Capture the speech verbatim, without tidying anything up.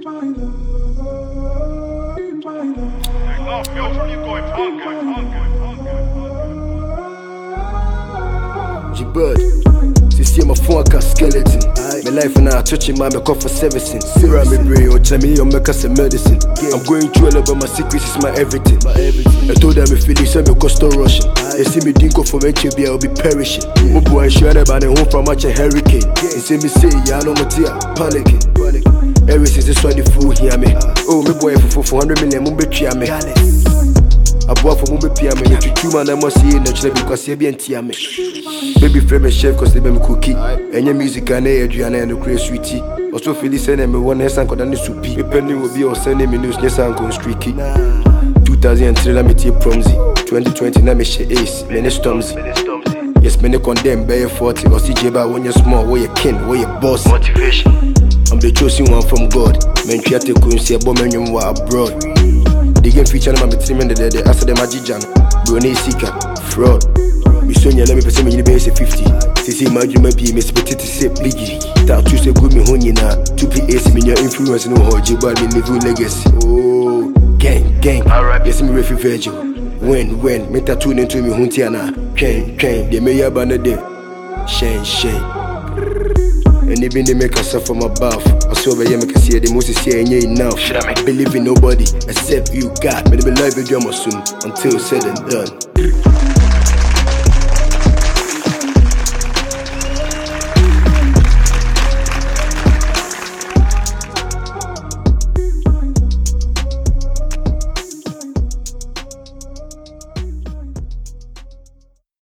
G-Bird, see my phone got skeleton. My life and I touching my make up for servicing. Syrup me brain, or tell me you make us a medicine. I'm going through a lot, but my secrets is my everything. I told them if it is me cost no rushing. They see me dingo for H B, I'll be perishing. My boy sure about the home from much a hurricane. They see me say, yeah, I know my dear, panicking. Ever since this one the fool hear me. Oh, my boy for four hundred million, mumbe tria me. I bought for mumbe pia me. If you man, I must see in the chile because he be anti me. Baby frame me chef cause they be me cookie. And your music and Adriana and the create sweetie. Also feel this and me one hands and got the soupy. Me penny will be on sending me news, yes, I'm going streaky. two thousand three, let me take promsy. twenty twenty, now me share ace, many storms. Yes, many condemn, bear forty. Or C J by when you're small, where you kin, where you boss. Motivation. I'm the chosen one from God. Men try to go and see a bomb and you are abroad. They game feature on my team and the after the magic jan. Brony seeker, fraud. We saw you let me perceive in the base fifty. C C imagine my be miss petite sip liggy. That two say good me honey na. two P A C me your influence no hold you but me live legacy. Oh, gang, gang. Yes, me refi virgil. When, when, me tattoo into me huntiana. Train, train, they may have another. Shane, shane. And even they make us from above. I saw where you make us see the most is here and you enough. I believe in nobody except you, God. May they be live with you soon until said and done.